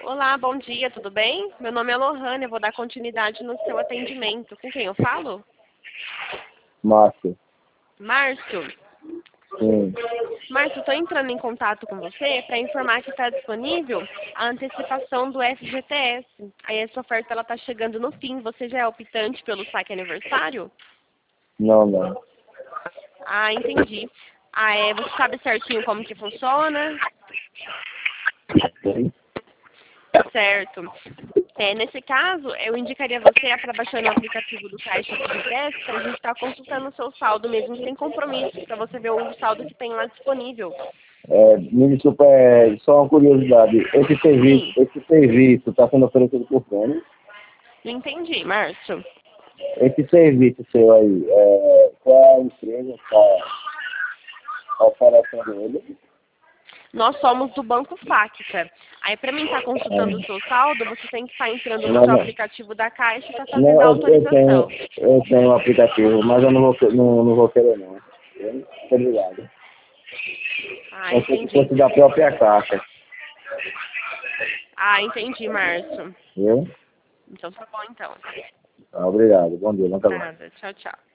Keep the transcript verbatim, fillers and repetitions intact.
Olá, bom dia, tudo bem? Meu nome é Lohane, eu vou dar continuidade no seu atendimento. Com quem eu falo? Márcio. Márcio. Sim. Márcio, estou entrando em contato com você para informar que está disponível a antecipação do F G T S. Aí essa oferta ela está chegando no fim. Você já é optante pelo saque aniversário? Não, não. Ah, entendi. Ah, é, você sabe certinho como que funciona? Sim. Certo. É, nesse caso, eu indicaria você para baixar o aplicativo do Caixa F G T S para a gente estar consultando o seu saldo mesmo sem compromisso, para você ver o saldo que tem lá disponível. É, me desculpa, é só uma curiosidade. Esse serviço, Sim, esse serviço está sendo oferecido por quem? não entendi, Márcio. Esse serviço seu aí, é, qual é a empresa que está oferecendo ele? Nós somos do Banco Facta. Aí, para mim estar consultando o seu saldo, você tem que estar entrando no Não, seu não. aplicativo da Caixa e estar fazendo Não, a eu, eu tenho, autorização. eu tenho um aplicativo, mas eu não vou, que- não, não vou querer não. Viu? Obrigado. Ah, Pensei que entendi. fosse da própria caixa, Ah, entendi, Márcio. viu? Então tá bom, então. Ah, obrigado. Bom dia, não tá bom. Nada. Tchau, tchau.